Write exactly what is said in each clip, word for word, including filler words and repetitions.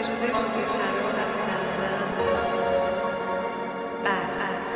اجازه بزرگتر رو بعد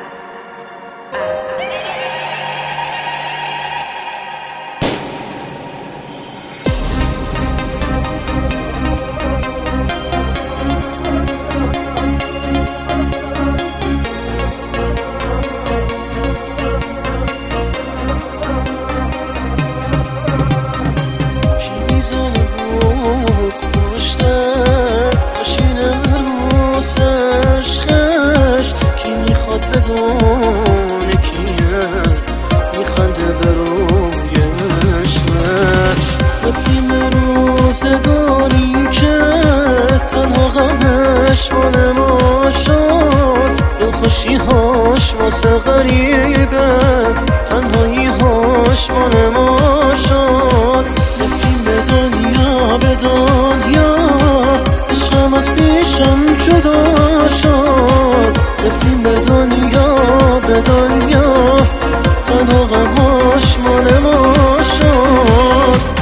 بدون کیه میخنده به رویش نفریم روزگاری که تنها غمش مال ما شد دلخوشی هاش واسه غریبه تنهایی هاش مال ما شد نفریم به دنیا به دنیا عشقم از پیشم جدا شد نفریم به دنیا به دنیا تنها غمهاش مال ما شد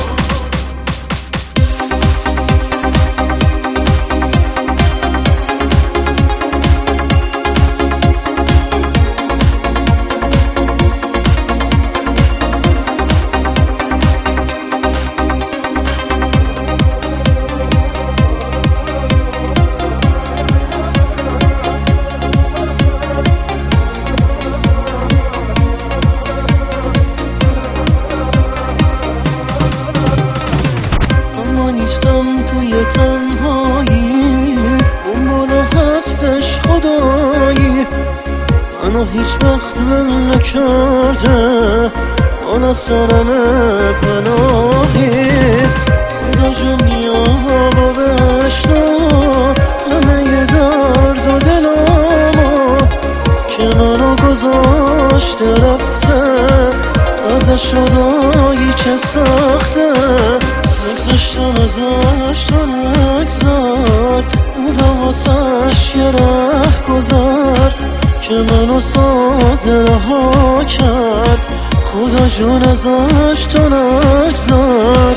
نیستم توی تنهایی اون بالا هستش خدایی منو هیچ وقت ول نکرده بالا سرمه پناهی خدا جون بیا با بشنو همه درد و دلامو که منو گذاشته رفته ازش شدایی چه سخته نگذاشتم ازش تو نگذار بودم واسش یه ره گذار که منو ساده رها کرد خدا جون ازش تو نگذار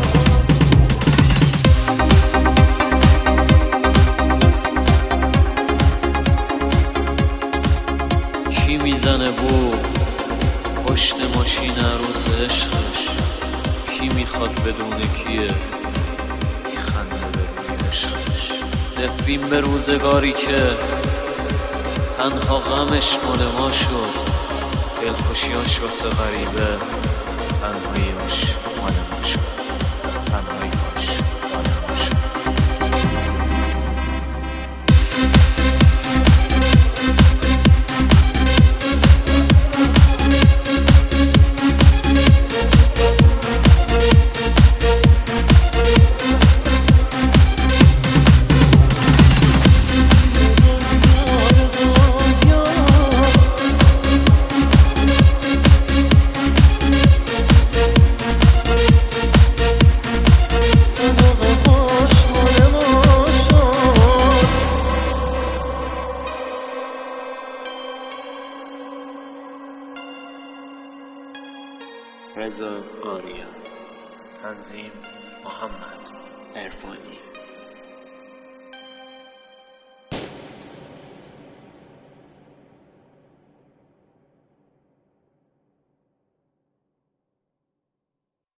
کی میزنه بوق پشت ماشین عروس عشقش کی میخواد بدونه کیه میخنده به روی عشقش نفرین به روزگاری که تنها غمش مال ما شد دلخوشیاش واسه غریبه تنهاییاش مال ما شد تنهاییاش مال ما شد رضا آریا تنظیم محمد عرفانی